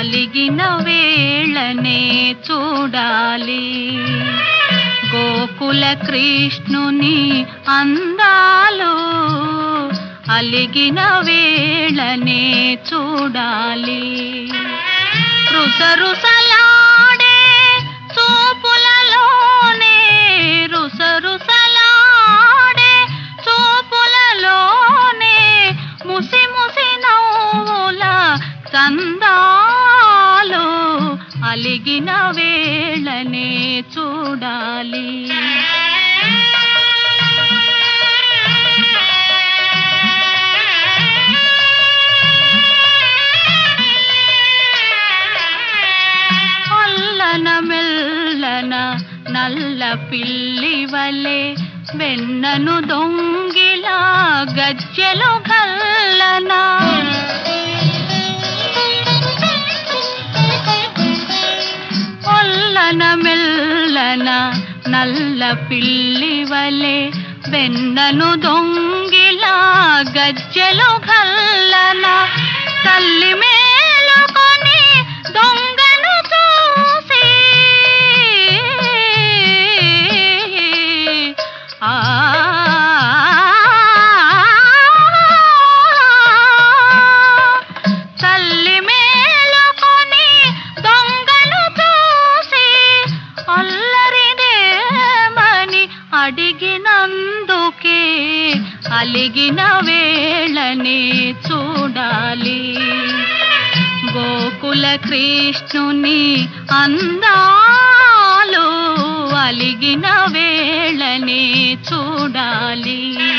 అలిగిన వేళనే చూడాలి. గోకుల కృష్ణుని అందాలు అలిగిన వేళనే చూడాలి. రుసరుసలాడే చూపులలోనే రుసరుసలాడే చూపులలోనే ముసి ముసి నవ్వుల చందాలు అలిగిన వేళనే చూడాలి. మెల్లన నల్ల పిల్లి వలె వెన్నను దొంగిలా గజ్జెలు గల్లన ఒల్లన మెల్లన నల్ల పిల్లి వలె వెన్నను దొంగిలా గజ్జెలు గల్లన తల్లి మేలుకొని దొంగను చూసి తల్లి మేలుకొని దొంగను చూసి అల్లరిదేమని అడిగినందుకే అలిగిన వేళనే చూడాలి. గోకుల కృష్ణుని అందాలు అలిగిన వేళనే చూడాలి.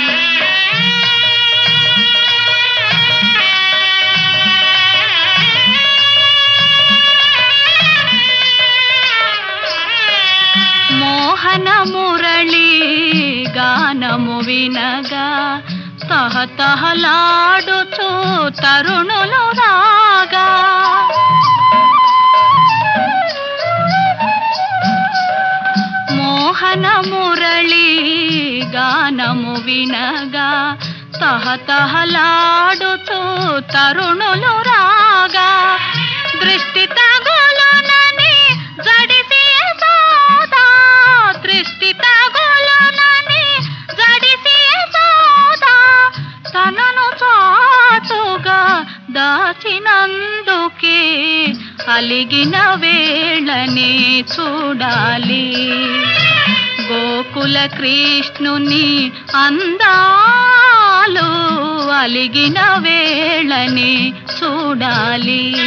మోహన మురళి గానము వినగా తహతహలాడుచు తరుణులు రాగా మోహన మురళి గానము వినగా తహతహలాడుచు తరుణులు రాగా దృష్టి తగులునని జడిసి యశోదా దృష్టి తగులునని జడిసి యశోదా తనను చాటుగా దాచినందుకే అలిగిన వేళనే చూడాలి. గోకుల కృష్ణుని అందాలు అలిగిన వేళనే చూడాలి.